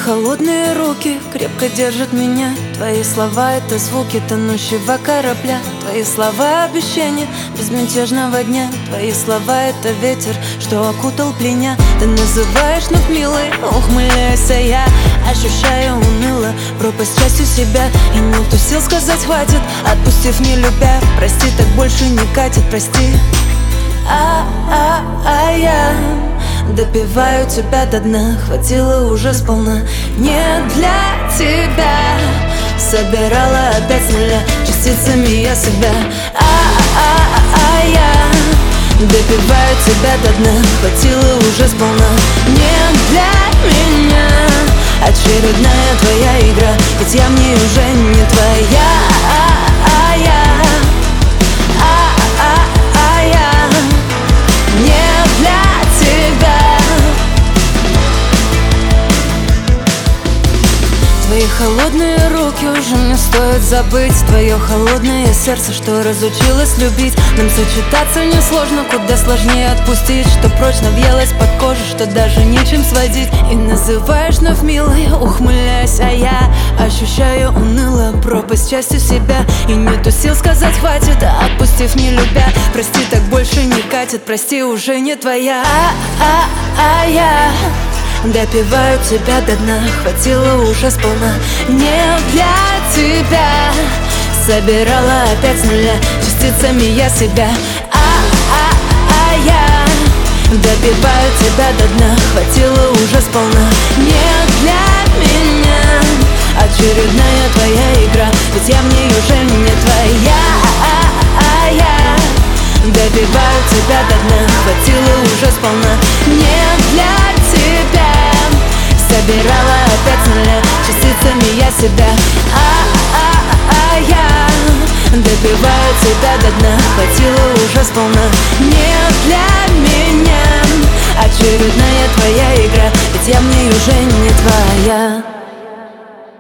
холодные руки крепко держат меня. Твои слова — это звуки тонущего корабля. Твои слова — обещания безмятежного дня. Твои слова — это ветер, что окутал пленя. Ты называешь вновь милой, ухмыляюсь, а я ощущаю уныло пропасть частью себя. И нету сил сказать хватит, отпустив не любя. Прости, так больше не катит, прости. Я допиваю тебя до дна, хватило уже сполна. Не для тебя собирала опять с нуля частицами я себя. Я допиваю тебя до дна, хватило уже сполна. Не для меня очередная твоя игра, ведь я в ней уже не твоя. Твои холодные руки уже не стоит забыть. Твое холодное сердце, что разучилось любить. Нам сочетаться несложно, куда сложнее отпустить. Что прочно въелось под кожу, что даже нечем сводить. И называешь вновь милой, ухмыляясь, а я ощущаю уныло пропасть частью себя. И нету сил сказать хватит, отпустив не любя. Прости, так больше не катит, прости, уже не твоя. Я допиваю тебя до дна, хватило уже сполна. Не для тебя собирала опять с нуля частицами я себя. Я допиваю тебя до дна, хватило уже сполна. Не для меня очередная твоя игра, ведь я в ней уже не твоя. Я допиваю тебя до дна, хватило уже сполна. Не для тебя собирала опять с нуля частицами я себя. Я допиваю тебя до дна, хватило уже сполна. Не для меня очередная твоя игра, ведь я в ней уже не твоя.